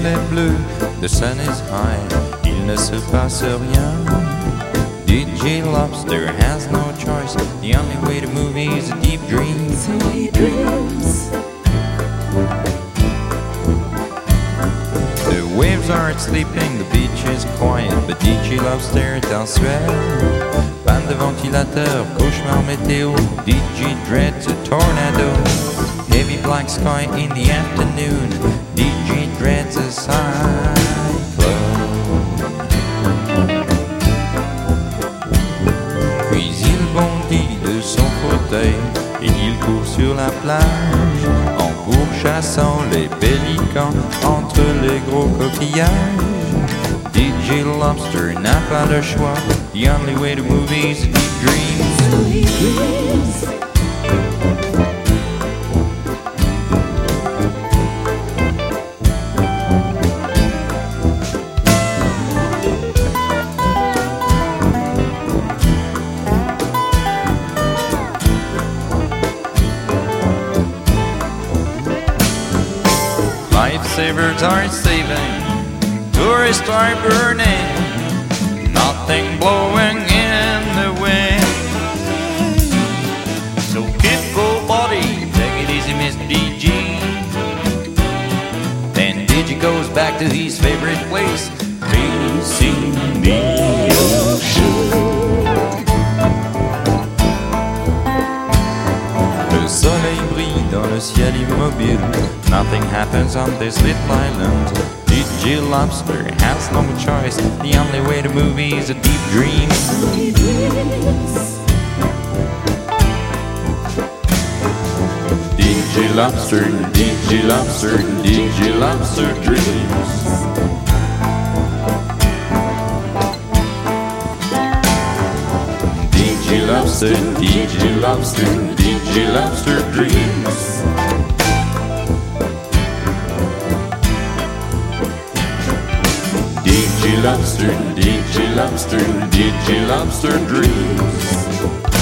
ciel est bleu, the sun is high, il ne se passe rien. DJ Lobster has no choice, the only way to move is a deep dream. So he dreams. The waves are sleeping, the beach is quiet, but DJ Lobster est en sueur. Panne de ventilateur, cauchemar météo, DJ dreads a tornado. Heavy black sky in the afternoon, DJ dreads a cyclone. Puis il bondit de son fauteuil et il court sur la plage en pourchassant les pélicans entre les gros coquillages. DJ Lobster n'a pas le choix, the only way to move is a deep dream. So he dreams. Lifesavers are saving, tourists are burning, nothing blowing in the wind. So keep cool body, take it easy, Miss DG. Then DG goes back to his favorite place, facing the ocean. Le soleil brille dans le ciel immobile. Nothing happens on this little island. DJ Lobster has no choice. The only way to move is a deep dream. So he dreams. DJ Lobster, DJ Lobster, DJ Lobster dreams. DJ Lobster, DJ Lobster, DJ Lobster dreams. DJ Lobster, DJ Lobster, DJ Lobster dreams.